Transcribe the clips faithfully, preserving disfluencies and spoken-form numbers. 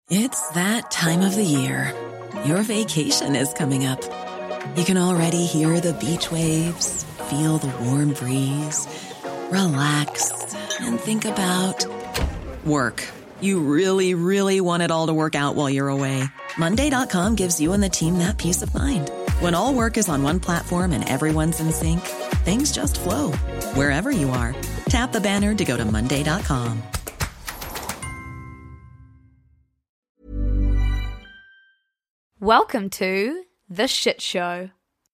It's that time of the year. Your vacation is coming up. You can already hear the beach waves, feel the warm breeze, relax, and think about work. You really, really want it all to work out while you're away. Monday dot com gives you and the team that peace of mind. When all work is on one platform and everyone's in sync, things just flow. Wherever you are, tap the banner to go to Monday dot com. Welcome to The Shit Show.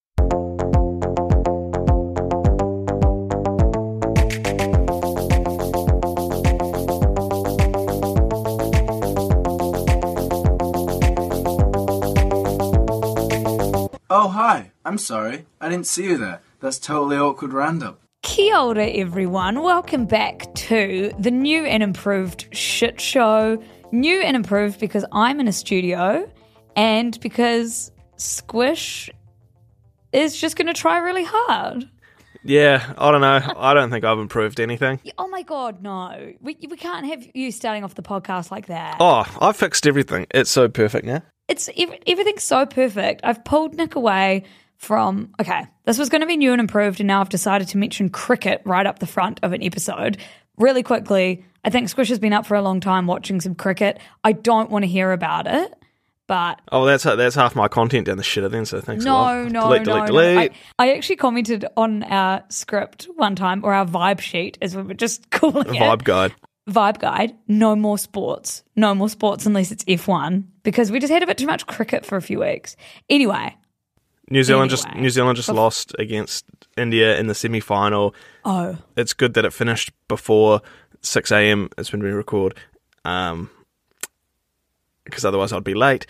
Oh, hi. I'm sorry. I didn't see you there. That's totally awkward random. Kia ora, everyone. Welcome back to the new and improved Shit Show. New and improved because I'm in a studio and because Squish is just going to try really hard. Yeah, I don't know. I don't think I've improved anything. Oh my God, no. We we can't have you starting off the podcast like that. Oh, I've fixed everything. It's so perfect now. It's everything's so perfect. I've pulled Nick away from, okay, this was going to be new and improved, and now I've decided to mention cricket right up the front of an episode. Really quickly, I think Squish has been up for a long time watching some cricket. I don't want to hear about it, but... Oh, that's that's half my content down the shitter then, so thanks no, a lot. No, delete, no, delete, no. delete. I, I actually commented on our script one time, or our vibe sheet, as we were just calling The it. vibe guide. Vibe guide, no more sports. No more sports unless it's F one, because we just had a bit too much cricket for a few weeks. Anyway... New Zealand Anyway. just New Zealand just lost against India in the semi-final. Oh. It's good that it finished before six a.m. It's when we record, um, because otherwise I'd be late.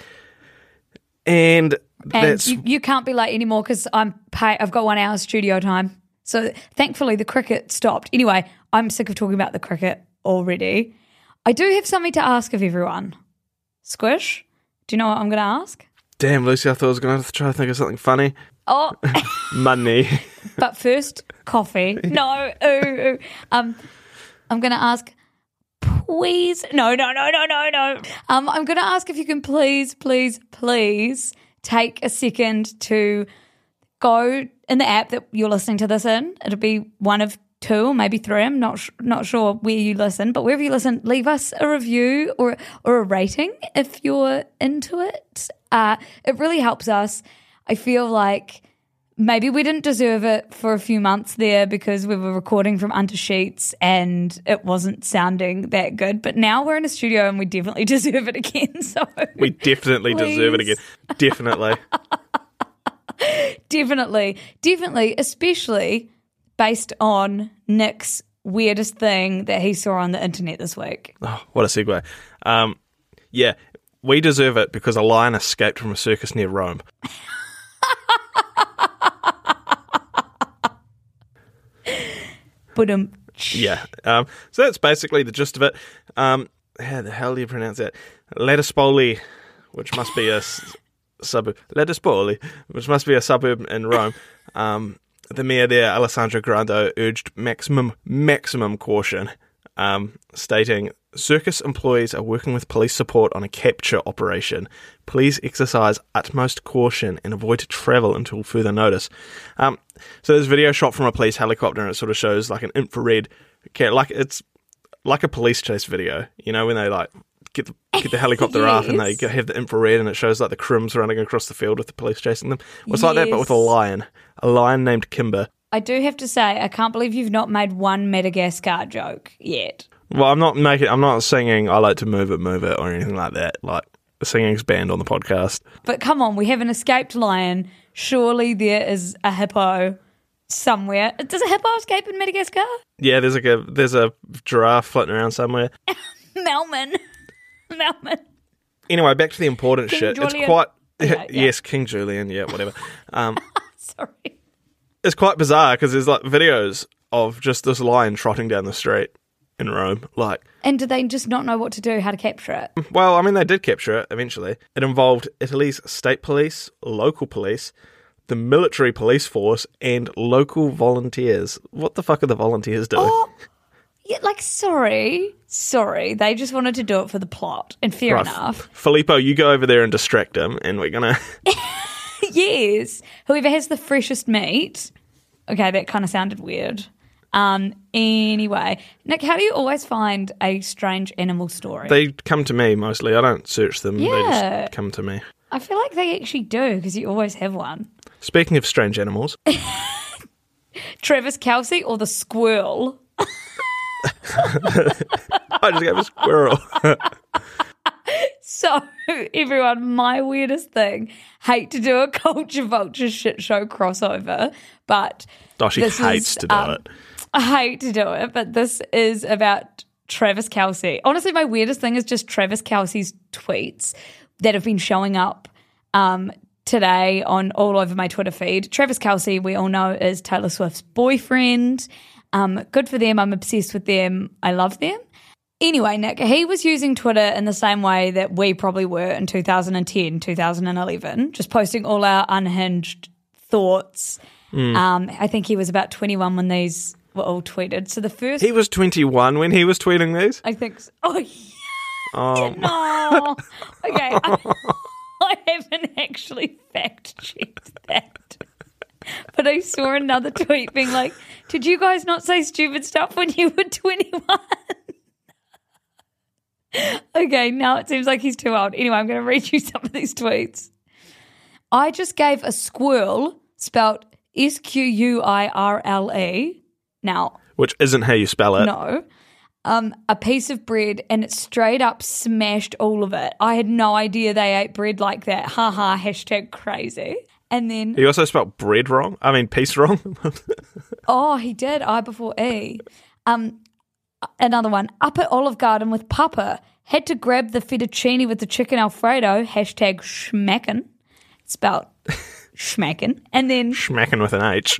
And, And that's you, you can't be late anymore because I'm pay, I've got one hour studio time. So thankfully the cricket stopped. Anyway, I'm sick of talking about the cricket already. I do have something to ask of everyone. Squish, do you know what I'm going to ask? damn, Lucy. I thought I was going to try to think of something funny. Oh, Money. but first, coffee. No, ooh, ooh. Um, I'm going to ask. Please, no, no, no, no, no, no. Um, I'm going to ask if you can please, please, please take a second to go in the app that you're listening to this in. It'll be one of two or maybe three. I'm not sh- not sure where you listen, but wherever you listen, leave us a review or or a rating if you're into it. Uh, it really helps us. I feel like maybe we didn't deserve it for a few months there because we were recording from under sheets and it wasn't sounding that good. But now we're in a studio and we definitely deserve it again. So we definitely please. deserve it again. Definitely. definitely. Definitely. Especially based on Nick's weirdest thing that he saw on the internet this week. Oh, what a segue. Um, yeah, we deserve it because a lion escaped from a circus near Rome. But um, Yeah. Um, so that's basically the gist of it. Um, how the hell do you pronounce that? Ladispoli, which must be a s- suburb. Ladispoli, which must be a suburb in Rome. Um, the mayor there, Alessandro Grando, urged maximum maximum caution, um, stating, circus employees are working with police support on a capture operation. Please exercise utmost caution and avoid travel until further notice. Um, so there's video shot from a police helicopter and it sort of shows like an infrared, like it's like a police chase video, you know, when they like get the, get the helicopter yes. off and they go- have the infrared and it shows like the crims running across the field with the police chasing them. Well, it's like that, but with a Yes. lion. A lion named Kimber. I do have to say, I can't believe you've not made one Madagascar joke yet. Well, I'm not making, I'm not singing I like to move it, move it, or anything like that. Like, singing's banned on the podcast. But come on, we have an escaped lion. Surely there is a hippo somewhere. Does a hippo escape in Madagascar? Yeah, there's like a, there's a giraffe floating around somewhere. Melman. Melman. Anyway, back to the important King shit. Julian. It's quite, Okay, yeah. yes, King Julian, yeah, whatever. Um, Sorry. it's quite bizarre because there's like videos of just this lion trotting down the street in Rome. Like, And do they just not know what to do, how to capture it? well, I mean, they did capture it eventually. It involved Italy's state police, local police, the military police force, and local volunteers. What the fuck are the volunteers doing? Oh, Yeah, like, sorry, sorry. They just wanted to do it for the plot, and fair Right. enough. Filippo, you go over there and distract him, and we're gonna. Yes. Whoever has the freshest meat. Okay, that kind of sounded weird. Um. Anyway, Nick, how do you always find a strange animal story? They come to me mostly. I don't search them. They Yeah. just come to me. I feel like they actually do because you always have one. Speaking of strange animals, Travis Kelce or the squirrel? I just gave a squirrel. So, everyone, my weirdest thing, hate to do a culture vulture shit show crossover, but Oh, she this hates is, to do um, it. I hate to do it, but this is about Travis Kelce. Honestly, my weirdest thing is just Travis Kelce's tweets that have been showing up um, today on all over my Twitter feed. Travis Kelce, we all know, is Taylor Swift's boyfriend. Um, good for them. I'm obsessed with them. I love them. Anyway, Nick, he was using Twitter in the same way that we probably were in two thousand ten, two thousand eleven, just posting all our unhinged thoughts. Mm. Um, I think he was about twenty-one when these were all tweeted. So the first, He was twenty-one when he was tweeting these. I think, so. oh, yeah, Oh, no. Okay, I, I haven't actually fact checked that. But I saw another tweet being like, did you guys not say stupid stuff when you were twenty-one? Okay, now it seems like he's too old. Anyway, I'm going to read you some of these tweets. I just gave a squirrel, spelled S Q U I R L E. Now, which isn't how you spell it. no. Um, a piece of bread and it straight up smashed all of it. I had no idea they ate bread like that. Ha ha, hashtag crazy. And then, He also spelled bread wrong. I mean, piece wrong. oh, he did, I before E. Um, another one, up at Olive Garden with Papa. Had to grab the fettuccine with the chicken Alfredo. Hashtag schmackin'. Spelled schmackin'. And then Schmacking with an H.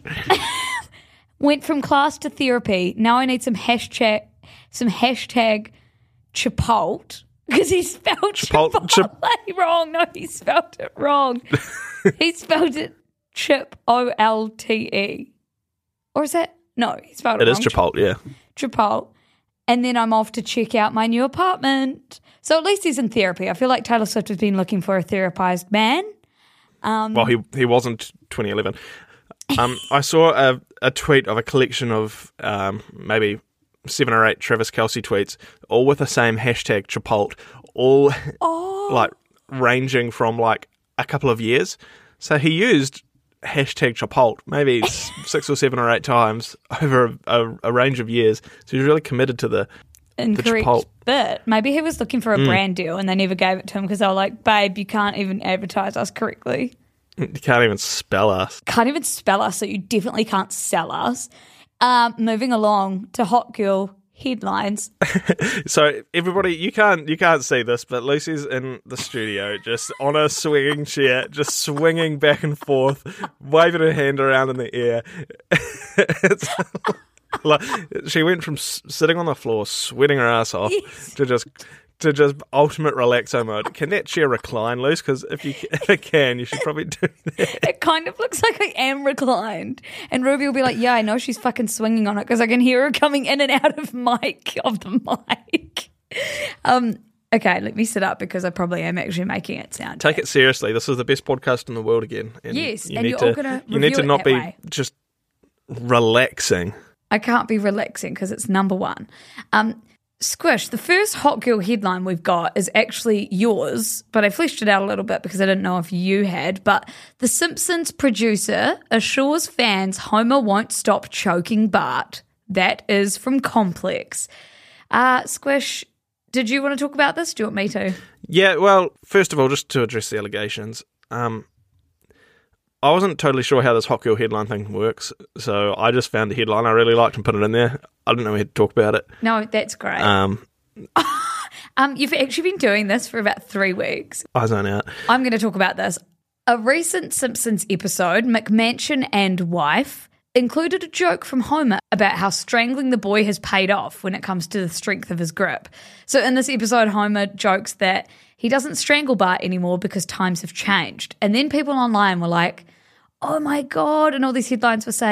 went from class to therapy. Now I need some hashtag, some hashtag Chipotle because he spelled Chipotle- Chipotle, chip- wrong. No, he spelled it wrong. He spelled it Chip O L T E, or is that no? He spelled it, It wrong. is Chipotle, yeah. Chipotle. And then I'm off to check out my new apartment. So at least he's in therapy. I feel like Taylor Swift has been looking for a therapized man. Um, Well, he he wasn't twenty eleven. Um, I saw a, a tweet of a collection of um, maybe seven or eight Travis Kelce tweets, all with the same hashtag Chipotle, all oh, like ranging from like a couple of years. So he used hashtag Chipotle maybe s- six or seven or eight times over a, a, a range of years. So he's really committed to the incorrect Chipotle. bit. Maybe he was looking for a Mm. brand deal and they never gave it to him because they were like, babe, you can't even advertise us correctly. You can't even spell us. Can't even spell us, so you definitely can't sell us. Um, moving along to Hot Girl headlines. So everybody, you can't you can't see this, but Lucy's in the studio, just on a swinging chair, just swinging back and forth, waving her hand around in the air. It's like, she went from s- sitting on the floor, sweating her ass off, Yes. to just to just ultimate relaxo mode. Can that chair recline, Luce? Because if you if it can, you should probably do that. It kind of looks like I am reclined. And Ruby will be like, yeah, I know she's fucking swinging on it because I can hear her coming in and out of mic, of the mic. Um, okay, let me sit up because I probably am actually making it sound. Take it seriously. This is the best podcast in the world again. And Yes, you and need you're to, all gonna you need review to it not that be way. just relaxing. I can't be relaxing because it's number one. Um, Squish, the first Hot Girl headline we've got is actually yours, but I fleshed it out a little bit because I didn't know if you had. But The Simpsons producer assures fans Homer won't stop choking Bart. That is from Complex. Uh, Squish, did you want to talk about this? Do you want me to? Yeah, well, first of all, just to address the allegations, um, I wasn't totally sure how this Hot Girl headline thing works, so I just found a headline I really liked and put it in there. I didn't know we had to talk about it. No, that's great. Um, Um, you've actually been doing this for about three weeks. I zone out. I'm going to talk about this. A recent Simpsons episode, McMansion and Wife, included a joke from Homer about how strangling the boy has paid off when it comes to the strength of his grip. So in this episode, Homer jokes that he doesn't strangle Bart anymore because times have changed. And then people online were like, oh my God, and all these headlines were saying,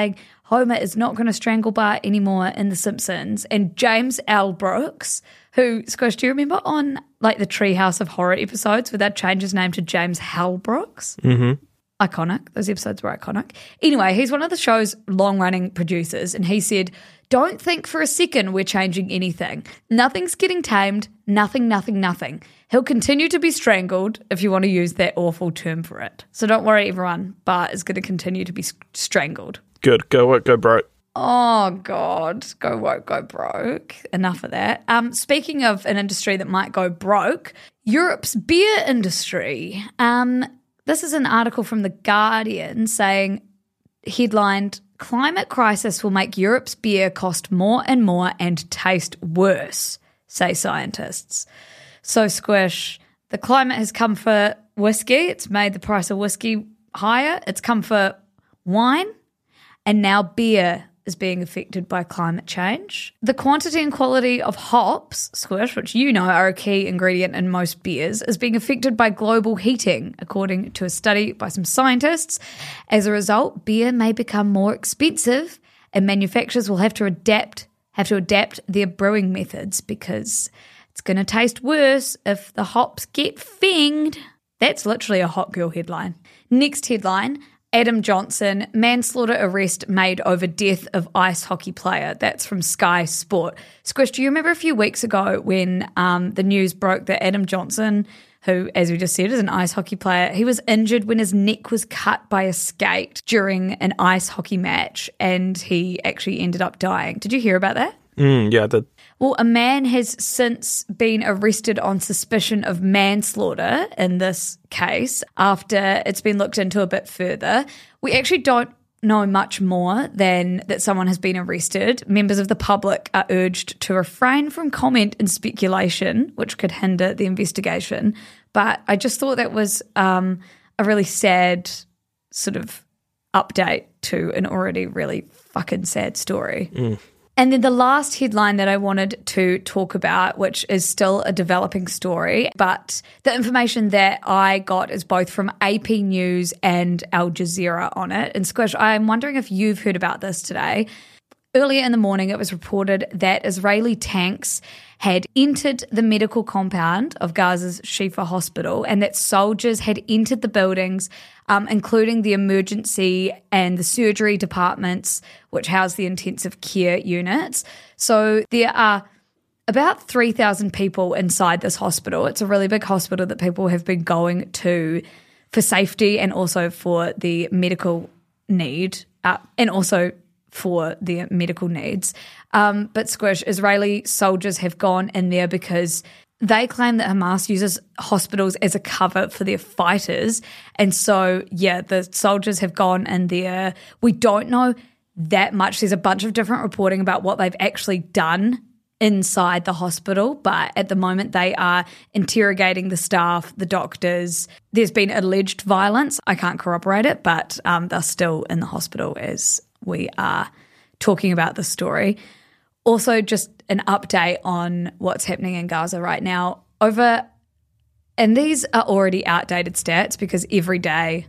Homer is not going to strangle Bart anymore in The Simpsons. And James L. Brooks, who, Squish, do you remember on like the Treehouse of Horror episodes where they'd change his name to James Hal Brooks? Mm-hmm. Iconic. Those episodes were iconic. Anyway, he's one of the show's long-running producers, and he said, don't think for a second we're changing anything. Nothing's getting tamed. Nothing, nothing, nothing. He'll continue to be strangled, if you want to use that awful term for it. So don't worry, everyone. Bart is going to continue to be strangled. Good. Go woke, go broke. Oh, God. Go woke, go broke. Enough of that. Um, speaking of an industry that might go broke, Europe's beer industry. Um... This is an article from The Guardian saying, headlined, climate crisis will make Europe's beer cost more and more and taste worse, say scientists. So, Squish, the climate has come for whiskey. It's made the price of whiskey higher. It's come for wine. And now beer is being affected by climate change. The quantity and quality of hops, Squish, which you know are a key ingredient in most beers, is being affected by global heating, according to a study by some scientists. As a result, beer may become more expensive and manufacturers will have to adapt have to adapt their brewing methods because it's going to taste worse if the hops get finged. That's literally a hot girl headline. Next headline, Adam Johnson, manslaughter arrest made over death of ice hockey player. That's from Sky Sport. Squish, do you remember a few weeks ago when um, the news broke that Adam Johnson, who, as we just said, is an ice hockey player, he was injured when his neck was cut by a skate during an ice hockey match and he actually ended up dying. Did you hear about that? Mm, yeah, I did. Well, a man has since been arrested on suspicion of manslaughter in this case after it's been looked into a bit further. We actually don't know much more than that someone has been arrested. Members of the public are urged to refrain from comment and speculation, which could hinder the investigation. But I just thought that was um, a really sad sort of update to an already really fucking sad story. Mm. And then the last headline that I wanted to talk about, which is still a developing story, but the information that I got is both from A P News and Al Jazeera on it. And Squish, I'm wondering if you've heard about this today. Earlier in the morning, it was reported that Israeli tanks had entered the medical compound of Gaza's Shifa hospital and that soldiers had entered the buildings, um, including the emergency and the surgery departments, which house the intensive care units. So there are about three thousand people inside this hospital. It's a really big hospital that people have been going to for safety and also for the medical need, uh, and also for their medical needs. Um, but Squish, Israeli soldiers have gone in there because they claim that Hamas uses hospitals as a cover for their fighters. And so, yeah, the soldiers have gone in there. We don't know that much. There's a bunch of different reporting about what they've actually done inside the hospital, but at the moment they are interrogating the staff, the doctors. There's been alleged violence. I can't corroborate it, but um, they're still in the hospital as we are talking about the story. Also, just an update on what's happening in Gaza right now. Over, and these are already outdated stats because every day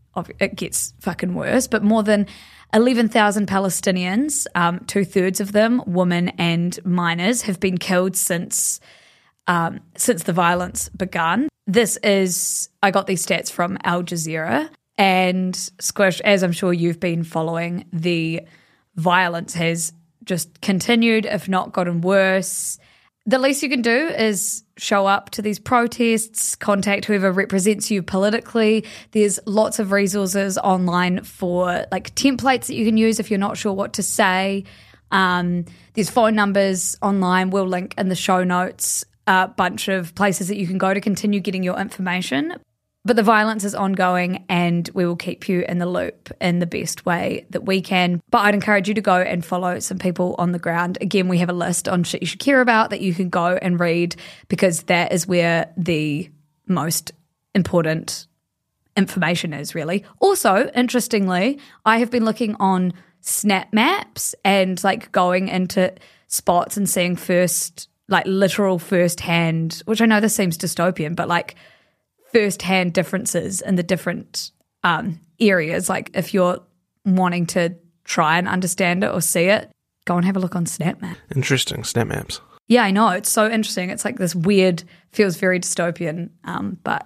it gets fucking worse, but more than eleven thousand Palestinians, um, two-thirds of them women and minors, have been killed since um, since the violence begun. This is, I got these stats from Al Jazeera. And Squish, as I'm sure you've been following, the violence has just continued, if not gotten worse. The least you can do is show up to these protests, contact whoever represents you politically. There's lots of resources online for like templates that you can use if you're not sure what to say. Um, there's phone numbers online. We'll link in the show notes a bunch of places that you can go to continue getting your information. But the violence is ongoing and we will keep you in the loop in the best way that we can. But I'd encourage you to go and follow some people on the ground. Again, we have a list on shit you should care about that you can go and read because that is where the most important information is, really. Also, interestingly, I have been looking on Snap Maps and like going into spots and seeing first, like literal first-hand, which I know this seems dystopian, but like first-hand differences in the different um, areas. Like if you're wanting to try and understand it or see it, go and have a look on SnapMap. Interesting, Snap Maps. Yeah, I know. It's so interesting. It's like this weird, feels very dystopian, um, but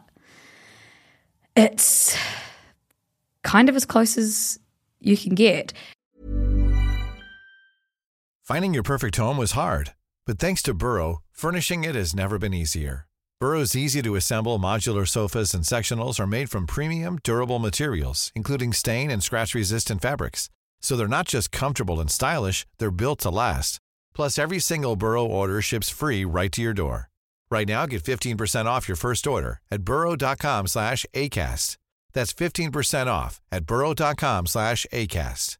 it's kind of as close as you can get. Finding your perfect home was hard, but thanks to Burrow, furnishing it has never been easier. Burrow's easy-to-assemble modular sofas and sectionals are made from premium, durable materials, including stain and scratch-resistant fabrics. So they're not just comfortable and stylish, they're built to last. Plus, every single Burrow order ships free right to your door. Right now, get fifteen percent off your first order at burrow.com slash ACAST. That's fifteen percent off at burrow.com slash ACAST.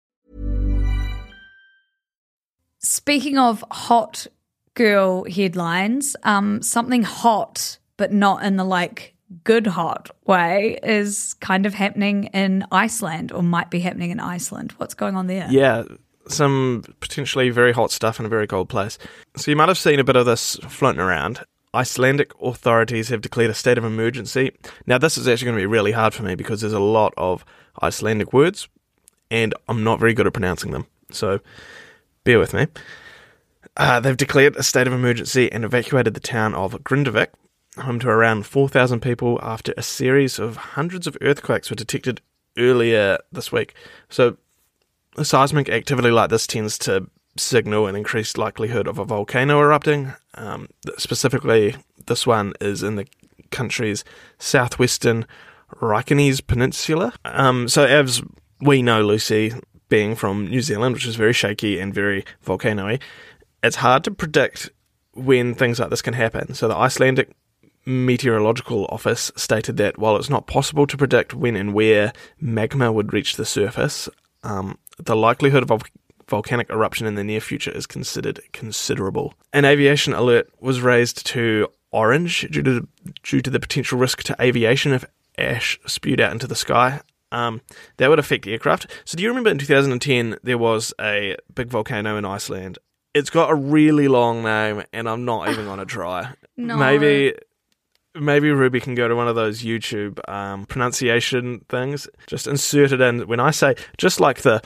Speaking of hot girl headlines, um, something hot, but not in the like good hot way, is kind of happening in Iceland, or might be happening in Iceland. What's going on there? Yeah, some potentially very hot stuff in a very cold place. So you might have seen a bit of this floating around. Icelandic authorities have declared a state of emergency. Now, this is actually going to be really hard for me because there's a lot of Icelandic words, and I'm not very good at pronouncing them. So bear with me. Uh, they've declared a state of emergency and evacuated the town of Grindavik, home to around four thousand people, after a series of hundreds of earthquakes were detected earlier this week. So a seismic activity like this tends to signal an increased likelihood of a volcano erupting. Um, specifically, this one is in the country's southwestern Reykjanes Peninsula. Um, so as we know, Lucy, being from New Zealand, which is very shaky and very volcano-y, it's hard to predict when things like this can happen. So the Icelandic Meteorological Office stated that while it's not possible to predict when and where magma would reach the surface, um, the likelihood of a volcanic eruption in the near future is considered considerable. An aviation alert was raised to orange due to, due to the potential risk to aviation if ash spewed out into the sky. Um, that would affect aircraft. So do you remember in two thousand ten there was a big volcano in Iceland? It's got a really long name, and I'm not even going to try. No. Maybe maybe Ruby can go to one of those YouTube um, pronunciation things. Just insert it in. When I say, just like the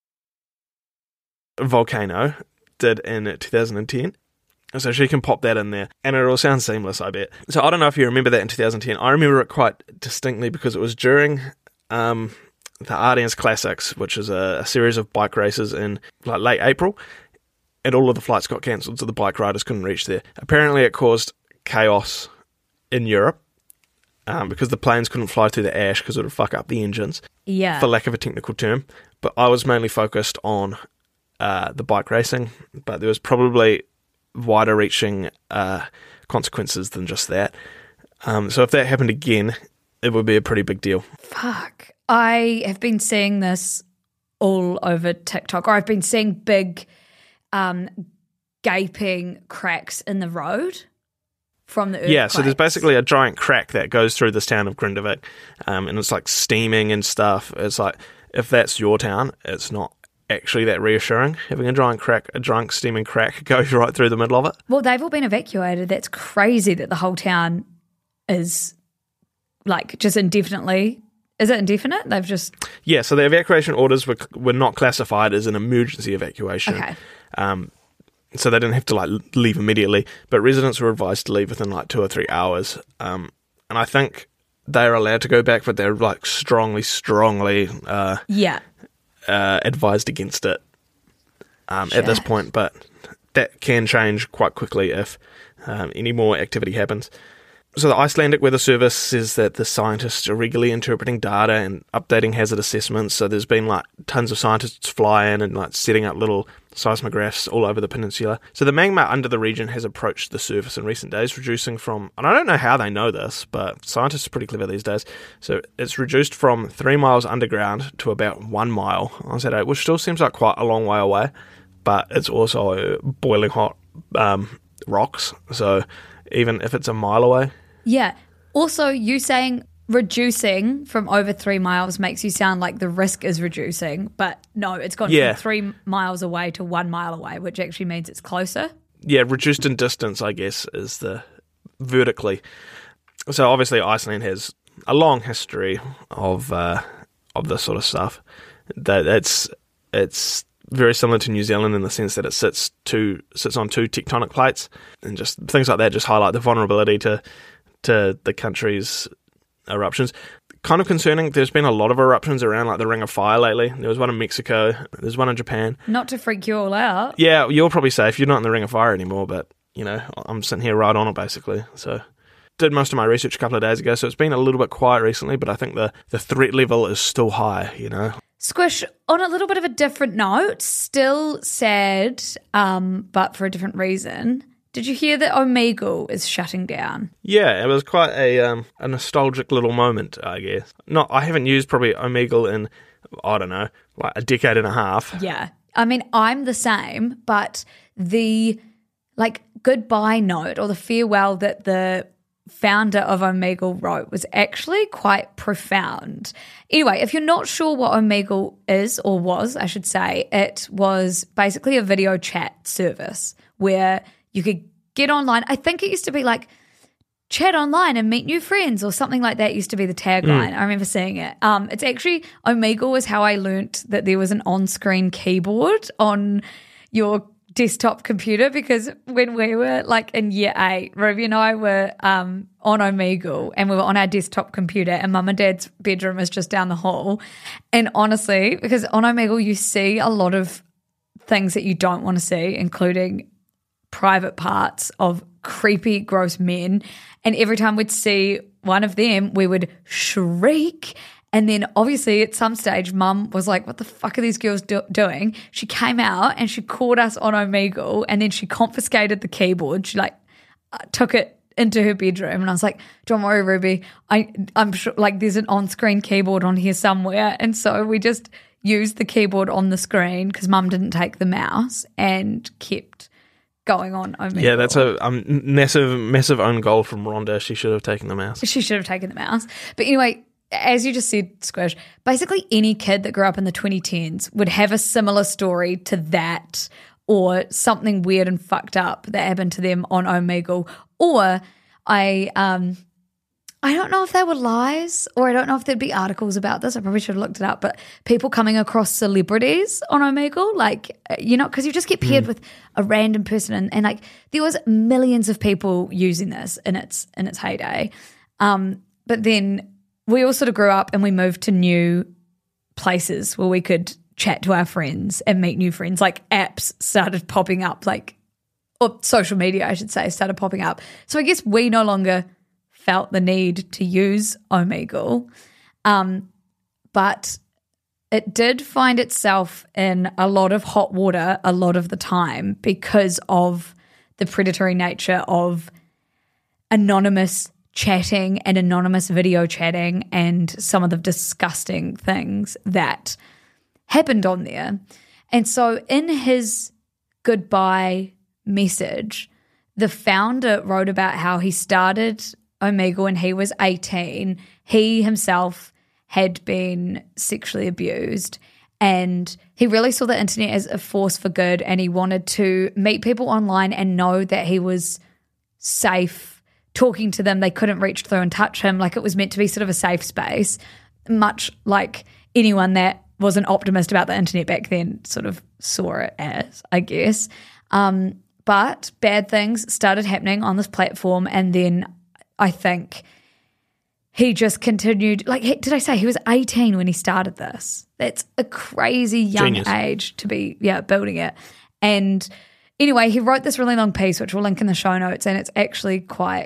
volcano did in two thousand ten. So she can pop that in there, and it all sounds seamless, I bet. So I don't know if you remember that in two thousand ten. I remember it quite distinctly because it was during um, the Ardennes Classics, which is a, a series of bike races in like late April. And all of the flights got cancelled, so the bike riders couldn't reach there. Apparently it caused chaos in Europe um, because the planes couldn't fly through the ash because it would fuck up the engines, Yeah. for lack of a technical term. But I was mainly focused on uh, the bike racing, but there was probably wider-reaching uh, consequences than just that. Um, so if that happened again, it would be a pretty big deal. Fuck. I have been seeing this all over TikTok, or I've been seeing big um, gaping cracks in the road from the earthquakes. Yeah, so there's basically a giant crack that goes through this town of Grindavik, um, and it's like steaming and stuff. It's like, if that's your town, it's not actually that reassuring, having a giant crack, a giant steaming crack go right through the middle of it. Well, they've all been evacuated. That's crazy that the whole town is like just indefinitely. Is it indefinite? They've just... Yeah, so the evacuation orders were were not classified as an emergency evacuation. Okay. Um, so they didn't have to like leave immediately, but residents were advised to leave within like two or three hours. Um, and I think they're allowed to go back, but they're like strongly, strongly uh, Yeah. uh, advised against it um, at this Shit. point. But that can change quite quickly if um, any more activity happens. So the Icelandic Weather Service says that the scientists are regularly interpreting data and updating hazard assessments. So there's been like tons of scientists fly in and like setting up little seismographs all over the peninsula. So the magma under the region has approached the surface in recent days, reducing from, and I don't know how they know this, but scientists are pretty clever these days. So it's reduced from three miles underground to about one mile on Saturday, which still seems like quite a long way away, but it's also boiling hot um, rocks. So even if it's a mile away. Yeah. Also, you saying reducing from over three miles makes you sound like the risk is reducing, but no, it's gone Yeah. from three miles away to one mile away, which actually means it's closer. Yeah, reduced in distance, I guess, is the vertically. So obviously Iceland has a long history of uh, of this sort of stuff. That it's it's very similar to New Zealand in the sense that it sits two sits on two tectonic plates, and just things like that just highlight the vulnerability to to the country's eruptions. Kind of concerning, there's been a lot of eruptions around like the Ring of Fire lately. There was one in Mexico, there's one in Japan. Not to freak you all out. Yeah, you're probably safe. You're not in the Ring of Fire anymore, but, you know, I'm sitting here right on it, basically. So, did most of my research a couple of days ago, so it's been a little bit quiet recently, but I think the, the threat level is still high, you know. Squish, on a little bit of a different note, still sad, um, but for a different reason. Did you hear that Omegle is shutting down? Yeah, it was quite a um, a nostalgic little moment, I guess. Not, I haven't used probably Omegle in, I don't know, like a decade and a half. Yeah. I mean, I'm the same, but the, like, goodbye note or the farewell that the founder of Omegle wrote was actually quite profound. Anyway, if you're not sure what Omegle is, or was, I should say, it was basically a video chat service where you could get online. I think it used to be like chat online and meet new friends or something like that used to be the tagline. Mm. I remember seeing it. Um, it's actually, Omegle was how I learnt that there was an on-screen keyboard on your desktop computer, because when we were like in year eight, Ruby and I were um, on Omegle and we were on our desktop computer, and Mum and Dad's bedroom is just down the hall. And honestly, because on Omegle you see a lot of things that you don't want to see, including private parts of creepy, gross men. And every time we'd see one of them, we would shriek. And then obviously at some stage, Mum was like, what the fuck are these girls do- doing? She came out and she called us on Omegle, and then she confiscated the keyboard. She like uh, took it into her bedroom, and I was like, don't worry, Ruby. I, I'm sure like there's an on-screen keyboard on here somewhere. And so we just used the keyboard on the screen because Mum didn't take the mouse and kept going on Omegle. Yeah, that's a um, massive, massive own goal from Rhonda. She should have taken the mouse. She should have taken the mouse. But anyway, as you just said, Squish, basically any kid that grew up in the twenty tens would have a similar story to that, or something weird and fucked up that happened to them on Omegle. Or I um I don't know if they were lies, or I don't know if there'd be articles about this. I probably should have looked it up. But people coming across celebrities on Omegle, like, you know, because you just get paired mm. with a random person, and, and like there was millions of people using this in its in its heyday. Um, but then we all sort of grew up and we moved to new places where we could chat to our friends and meet new friends. Like apps started popping up, like, or social media, I should say, started popping up. So I guess we no longer felt the need to use Omegle, um, but it did find itself in a lot of hot water a lot of the time because of the predatory nature of anonymous chatting and anonymous video chatting and some of the disgusting things that happened on there. And so in his goodbye message, the founder wrote about how he started Omegle when he was eighteen. He himself had been sexually abused, and he really saw the internet as a force for good, and he wanted to meet people online and know that he was safe talking to them. They couldn't reach through and touch him. Like, it was meant to be sort of a safe space, much like anyone that was an optimist about the internet back then sort of saw it as, I guess. Um, but bad things started happening on this platform, and then I think he just continued. Like, did I say he was eighteen when he started this? That's a crazy young Genius. age to be, yeah, building it. And anyway, he wrote this really long piece, which we'll link in the show notes, and it's actually quite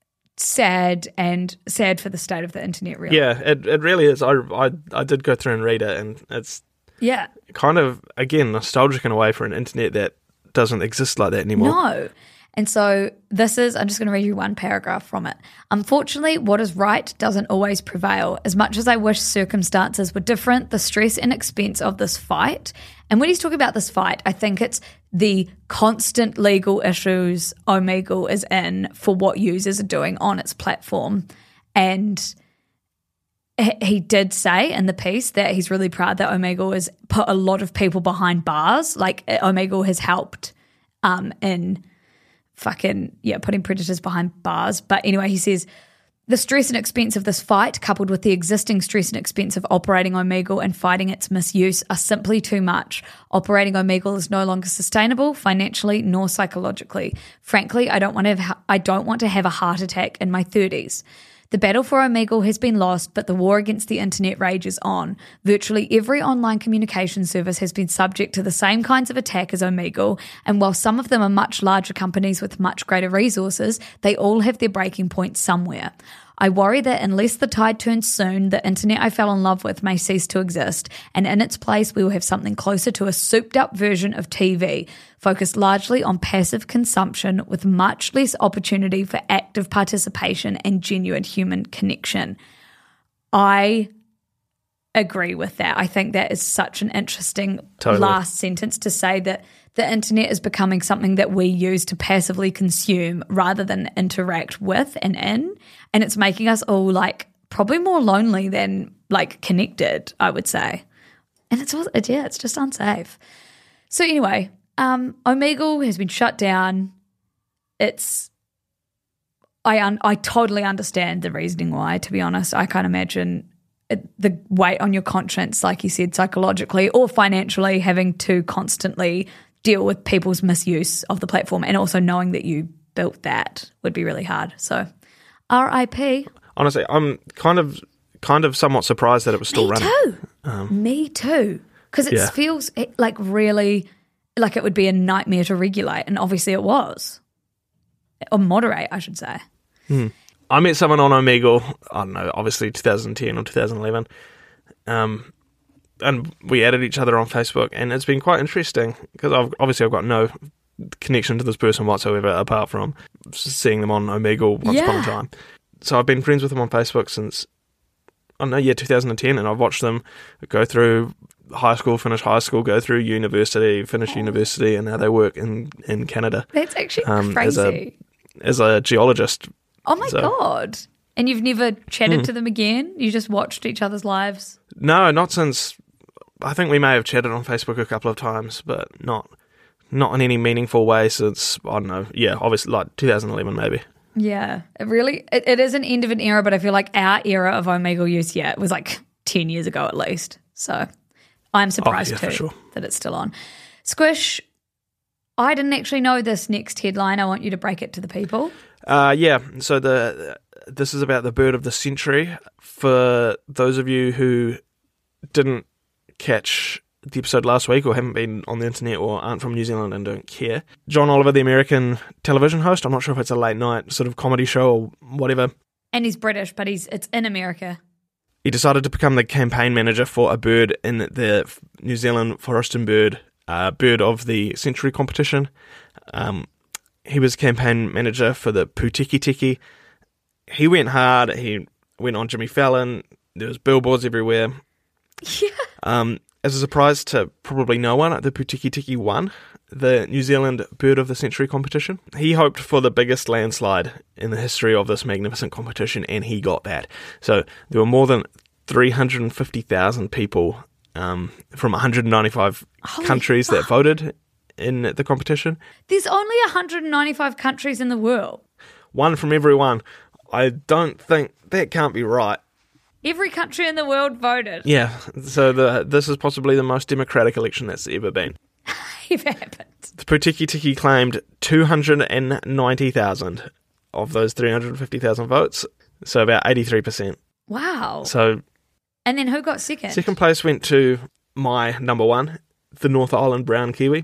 sad and sad for the state of the internet, really. Yeah, it it really is. I, I, I did go through and read it, and it's Yeah. kind of, again, nostalgic in a way for an internet that doesn't exist like that anymore. No. And so this is, I'm just going to read you one paragraph from it. Unfortunately, what is right doesn't always prevail. As much as I wish circumstances were different, the stress and expense of this fight, and when he's talking about this fight, I think it's the constant legal issues Omegle is in for what users are doing on its platform. And he did say in the piece that he's really proud that Omegle has put a lot of people behind bars. Like, Omegle has helped um, in fucking, yeah, putting predators behind bars. But anyway, he says, The stress and expense of this fight, coupled with the existing stress and expense of operating Omegle and fighting its misuse, are simply too much. Operating Omegle is no longer sustainable financially nor psychologically. Frankly, I don't want to have, I don't want to have a heart attack in my thirties. The battle for Omegle has been lost, but the war against the internet rages on. Virtually every online communication service has been subject to the same kinds of attack as Omegle, and while some of them are much larger companies with much greater resources, they all have their breaking point somewhere. I worry that unless the tide turns soon, the internet I fell in love with may cease to exist, and in its place we will have something closer to a souped-up version of T V, focused largely on passive consumption with much less opportunity for active participation and genuine human connection. I agree with that. I think that is such an interesting Totally. last sentence to say that the internet is becoming something that we use to passively consume rather than interact with and in. And it's making us all like probably more lonely than like connected, I would say. And it's also, yeah, it's just unsafe. So anyway, um, Omegle has been shut down. It's, I un, I totally understand the reasoning why, to be honest. I can't imagine it, the weight on your conscience, like you said, psychologically or financially, having to constantly deal with people's misuse of the platform, and also knowing that you built that would be really hard. So R I P. Honestly, I'm kind of kind of somewhat surprised that it was still Me running. too. Um, Me too. Because it yeah. feels like really like it would be a nightmare to regulate, and obviously it was. Or moderate, I should say. Hmm. I met someone on Omegle, I don't know, obviously two thousand ten or two thousand eleven, um, and we added each other on Facebook, and it's been quite interesting because I've, obviously I've got no connection to this person whatsoever apart from seeing them on Omegle once Yeah. upon a time. So I've been friends with them on Facebook since, I don't know, yeah, two thousand ten, and I've watched them go through high school, finish high school, go through university, finish university, and now they work in, in Canada. That's actually Um, as crazy. a- As a geologist. Oh my so- God. And you've never chatted to them again? You just watched each other's lives? No, not since. I think we may have chatted on Facebook a couple of times, but not not in any meaningful way since, I don't know, yeah, obviously like two thousand eleven maybe. Yeah. It really, it, it is an end of an era, but I feel like our era of Omegle use, yeah, it was like ten years ago at least. So I'm surprised Oh, yeah, for too sure. that it's still on. Squish, I didn't actually know this next headline. I want you to break it to the people. Uh, yeah, so the this is about the bird of the century. For those of you who didn't catch the episode last week or haven't been on the internet or aren't from New Zealand and don't care, John Oliver, the American television host, I'm not sure if it's a late night sort of comedy show or whatever, And he's British, but he's it's in America. he decided to become the campaign manager for a bird in the New Zealand Forest and Bird uh, Bird of the Century competition. Um, he was campaign manager for the Putiki Tiki. He went hard. He went on Jimmy Fallon. There was billboards everywhere. Yeah. Um, as a surprise to probably no one, the Putiki Tiki won the New Zealand Bird of the Century competition. He hoped for the biggest landslide in the history of this magnificent competition, and he got that. So there were more than three hundred fifty thousand people um, from one hundred ninety-five Holy countries fuck. that voted in the competition. There's only one hundred ninety-five countries in the world. One from every one. I don't think that can't be right. Every country in the world voted. Yeah, so the this is possibly the most democratic election that's ever been. If it happened. The Putiki Tiki claimed two hundred ninety thousand of those three hundred fifty thousand votes, so about eighty-three percent. Wow. So And then who got second? second place went to my number one, the North Island brown kiwi.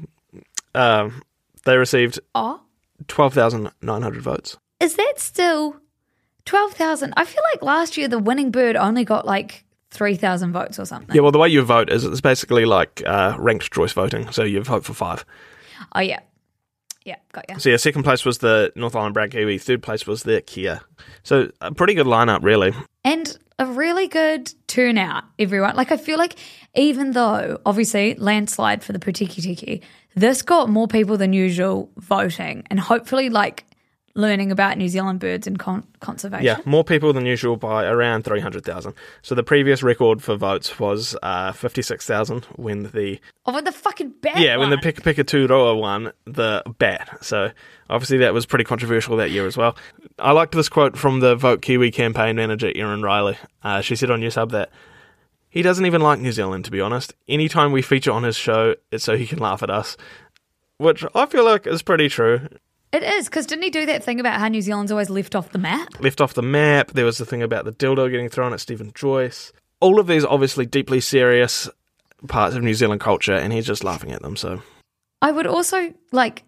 Um, they received Oh, twelve thousand nine hundred votes. is that still twelve thousand? I feel like last year the winning bird only got like three thousand votes or something. Yeah, well, the way you vote is it's basically like uh, ranked choice voting, so you vote for five. Oh, yeah. Yeah, got you. So yeah, second place was the North Island brown kiwi, third place was the Kia. So a pretty good lineup, really. And a really good turnout, everyone. Like, I feel like even though, obviously, landslide for the Putiki Tiki, this got more people than usual voting. And hopefully, like, learning about New Zealand birds and con- conservation. Yeah, more people than usual by around three hundred thousand. So the previous record for votes was uh, fifty-six thousand when the... Oh, with the fucking bat Yeah, when the one. Pika Pika Turoa won the bat. So obviously that was pretty controversial that year as well. I liked this quote from the Vote Kiwi campaign manager, Erin Riley. Uh, she said on Newsub that he doesn't even like New Zealand, to be honest. Anytime we feature on his show, it's so he can laugh at us, which I feel like is pretty true. It is, because didn't he do that thing about how New Zealand's always left off the map? Left off the map. There was the thing about the dildo getting thrown at Stephen Joyce. All of these obviously deeply serious parts of New Zealand culture, and he's just laughing at them. So I would also, like,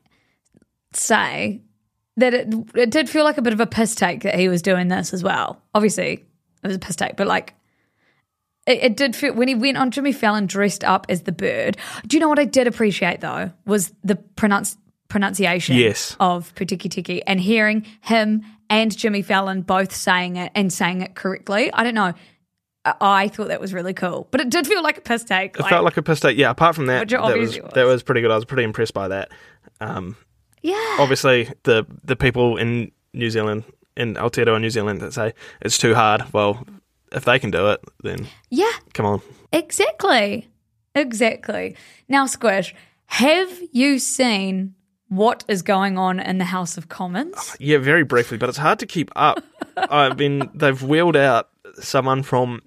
say that it, it did feel like a bit of a piss take that he was doing this as well. Obviously, it was a piss take, but, like, it, it did feel, when he went on Jimmy Fallon dressed up as the bird. Do you know what I did appreciate, though, was the pronounce. pronunciation Yes. of Putiki Tiki, and hearing him and Jimmy Fallon both saying it and saying it correctly. I don't know. I, I thought that was really cool. But it did feel like a piss take. it felt like a piss take. Yeah, apart from that, Which it that was, obviously was. that was pretty good. I was pretty impressed by that. Um, yeah. obviously, the, the people in New Zealand, in Aotearoa, New Zealand, that say it's too hard, well, if they can do it, then Yeah, come on. exactly. Exactly. Now, Squish, have you seen what is going on in the House of Commons? Yeah, very briefly, but it's hard to keep up. I mean, they've wheeled out someone from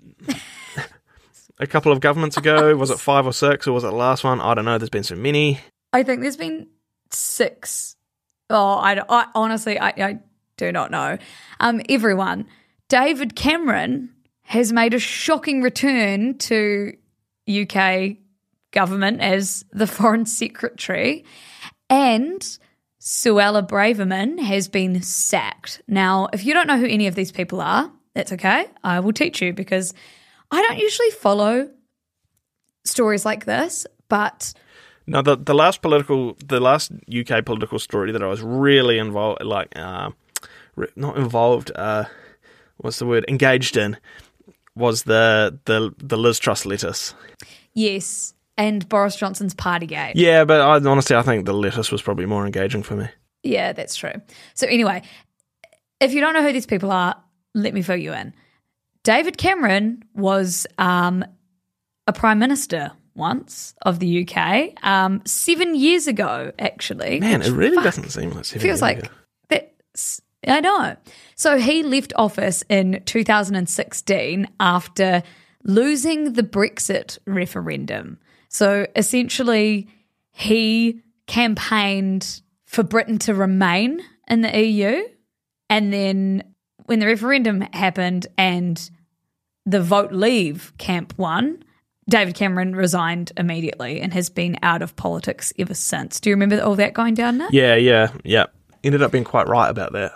a couple of governments ago. Was it five or six, or was it the last one? I don't know. There's been so many. I think there's been six. Oh, I, I honestly, I, I do not know. Um, everyone, David Cameron has made a shocking return to U K government as the Foreign Secretary, and Suella Braverman has been sacked. Now, if you don't know who any of these people are, that's okay. I will teach you, because I don't usually follow stories like this, but No, the the last political, the last U K political story that I was really involved, like, uh, re- not involved, uh, what's the word, engaged in, was the the the Liz Truss lettuce. yes, and Boris Johnson's Partygate. Yeah, but I, honestly, I think the lettuce was probably more engaging for me. Yeah, that's true. So anyway, if you don't know who these people are, let me fill you in. David Cameron was um, a prime minister once of the U K, um, seven years ago, actually. Man, which, it really fuck, doesn't seem like seven feels years like ago. that's, I know. So he left office in two thousand sixteen after losing the Brexit referendum. So essentially, he campaigned for Britain to remain in the E U, and then when the referendum happened and the vote leave camp won, David Cameron resigned immediately and has been out of politics ever since. Do you remember all that going down now? Yeah, yeah, yeah. Ended up being quite right about that.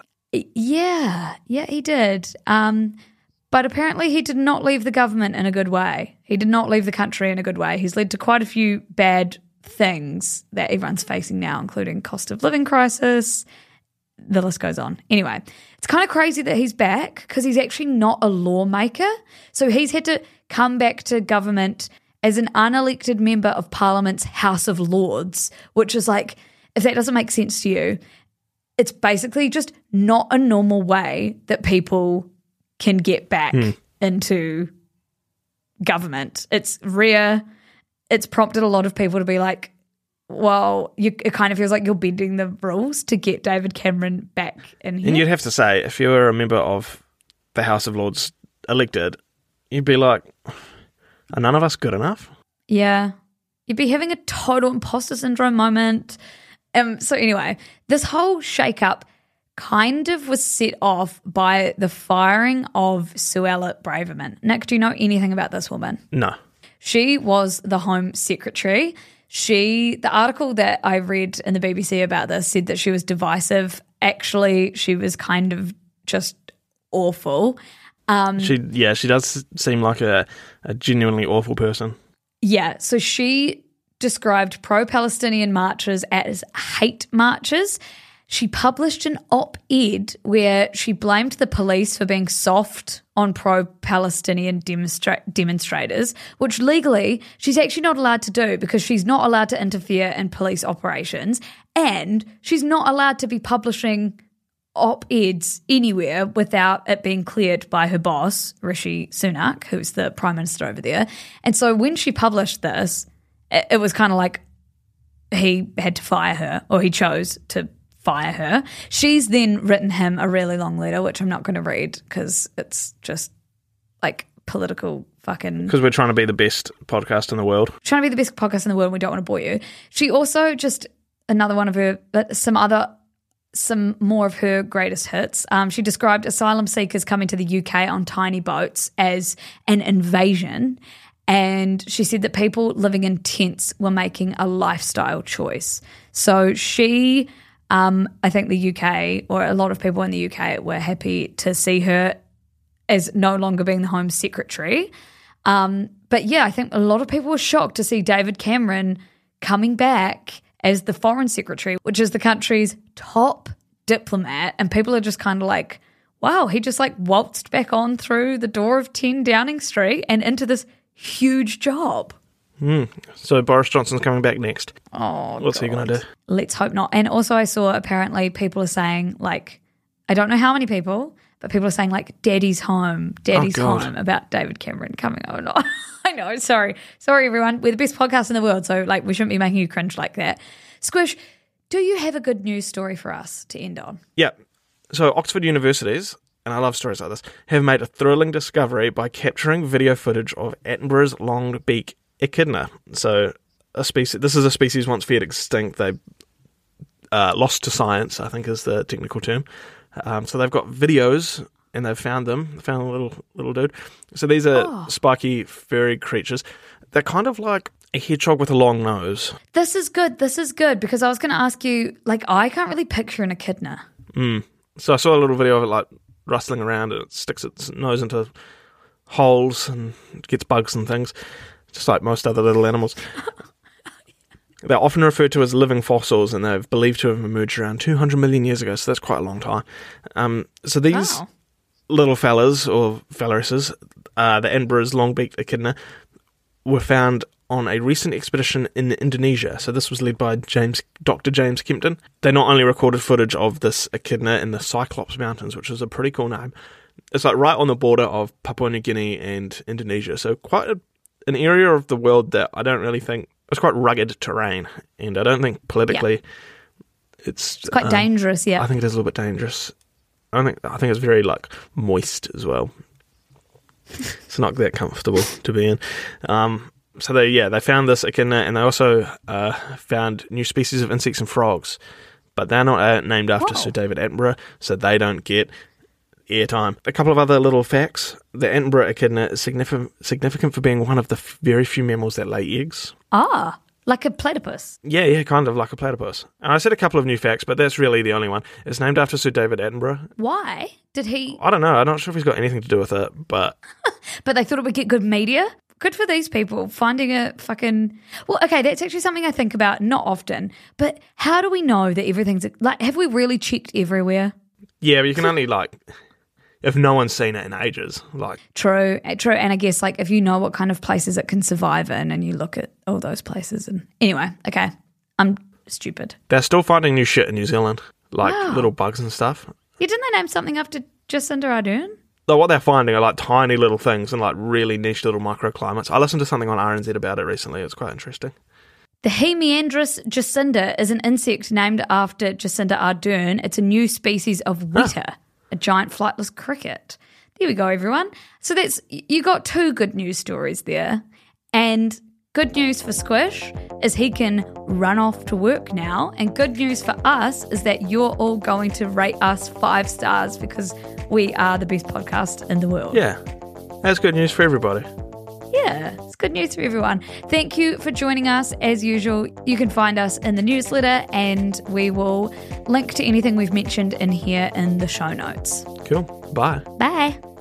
Yeah, yeah, he did. Um, but apparently he did not leave the government in a good way. He did not leave the country in a good way. He's led to quite a few bad things that everyone's facing now, including cost of living crisis. The list goes on. Anyway, it's kind of crazy that he's back, because he's actually not a lawmaker. So he's had to come back to government as an unelected member of Parliament's House of Lords, which is like, if that doesn't make sense to you, it's basically just not a normal way that people can get back Hmm. into government. It's rare. It's prompted a lot of people to be like, well, you, it kind of feels like you're bending the rules to get David Cameron back in here. And you'd have to say, if you were a member of the House of Lords elected, you'd be like, are none of us good enough? Yeah. You'd be having a total imposter syndrome moment. Um, so anyway, this whole shake-up kind of was set off by the firing of Suella Braverman. Nick, do you know anything about this woman? No. She was the Home Secretary. She, the article that I read in the B B C about this said that she was divisive. Actually, she was kind of just awful. Um, She, yeah, she does seem like a, a genuinely awful person. Yeah, so she described pro-Palestinian marches as hate marches. She published an op-ed where she blamed the police for being soft on pro-Palestinian demonstra- demonstrators, which legally she's actually not allowed to do, because she's not allowed to interfere in police operations, and she's not allowed to be publishing op-eds anywhere without it being cleared by her boss, Rishi Sunak, who's the Prime Minister over there. And so when she published this, it, it was kind of like he had to fire her, or he chose to fire her. She's then written him a really long letter, which I'm not going to read because it's just like political fucking... Because we're trying to be the best podcast in the world. Trying to be the best podcast in the world and we don't want to bore you. She also just, another one of her, some other, some more of her greatest hits. Um, she described asylum seekers coming to the U K on tiny boats as an invasion. And she said that people living in tents were making a lifestyle choice. So she, um, I think the U K, or a lot of people in the U K were happy to see her as no longer being the Home Secretary. Um, but yeah, I think a lot of people were shocked to see David Cameron coming back as the Foreign Secretary, which is the country's top diplomat. And people are just kind of like, wow, he just like waltzed back on through the door of ten Downing Street and into this huge job. Mm. So Boris Johnson's coming back next. Oh, What's God. he going to do? Let's hope not. And also I saw apparently people are saying like, I don't know how many people, but people are saying like daddy's home, daddy's Oh, God. home about David Cameron coming over. No, I know, sorry. Sorry, everyone. We're the best podcast in the world, so like we shouldn't be making you cringe like that. Squish, do you have a good news story for us to end on? Yeah. So Oxford Universities, and I love stories like this, have made a thrilling discovery by capturing video footage of Attenborough's long-beak echidna. So a species. This is a species once feared extinct. They uh, lost to science, I think is the technical term. Um, so they've got videos and they've found them, found a little little dude. So these are Oh. spiky, furry creatures. They're kind of like a hedgehog with a long nose. This is good. This is good because I was going to ask you, like, I can't really picture an echidna. Mm. So I saw a little video of it like rustling around and it sticks its nose into holes and gets bugs and things, just like most other little animals. They're often referred to as living fossils, and they're believed to have emerged around two hundred million years ago, so that's quite a long time. Um, so these Wow. little fellas, or fellaresses, uh, the Attenborough's long-beaked echidna, were found on a recent expedition in Indonesia. So this was led by James, Doctor James Kempton. They not only recorded footage of this echidna in the Cyclops Mountains, which is a pretty cool name. It's like right on the border of Papua New Guinea and Indonesia, so quite a, an area of the world that I don't really think... It's quite rugged terrain, and I don't think politically it's... It's quite um, dangerous, yeah. I think it is a little bit dangerous. I don't think I think it's very like moist as well. It's not that comfortable to be in. Um, so they yeah they found this echidna, and they also uh, found new species of insects and frogs, but they're not uh, named after Wow. Sir David Attenborough, so they don't get airtime. A couple of other little facts: the Attenborough echidna is significant significant for being one of the f- very few mammals that lay eggs. Ah, like a platypus. Yeah, yeah, kind of like a platypus. And I said a couple of new facts, but that's really the only one. It's named after Sir David Attenborough. Why did he... I don't know. I'm not sure if he's got anything to do with it, but But they thought it would get good media? Good for these people, finding a fucking... Well, okay, that's actually something I think about, not often, but how do we know that everything's... Like, have we really checked everywhere? yeah, but you can only like if no one's seen it in ages. Like, True, eh, true. And I guess, like, if you know what kind of places it can survive in and you look at all those places and... Anyway, okay, I'm stupid. they're still finding new shit in New Zealand, like Wow. little bugs and stuff. Yeah, didn't they name something after Jacinda Ardern? Though what they're finding are like tiny little things and like really niche little microclimates. I listened to something on R N Z about it recently. It was quite interesting. The Hemiandris jacinda is an insect named after Jacinda Ardern. It's a new species of weta, a giant flightless cricket. There we go, everyone. So that's you got two good news stories there. And good news for Squish is he can run off to work now. And good news for us is that you're all going to rate us five stars because we are the best podcast in the world. Yeah, that's good news for everybody. Yeah, it's good news for everyone. Thank you for joining us. As usual, you can find us in the newsletter and we will link to anything we've mentioned in here in the show notes. Cool. Bye. Bye.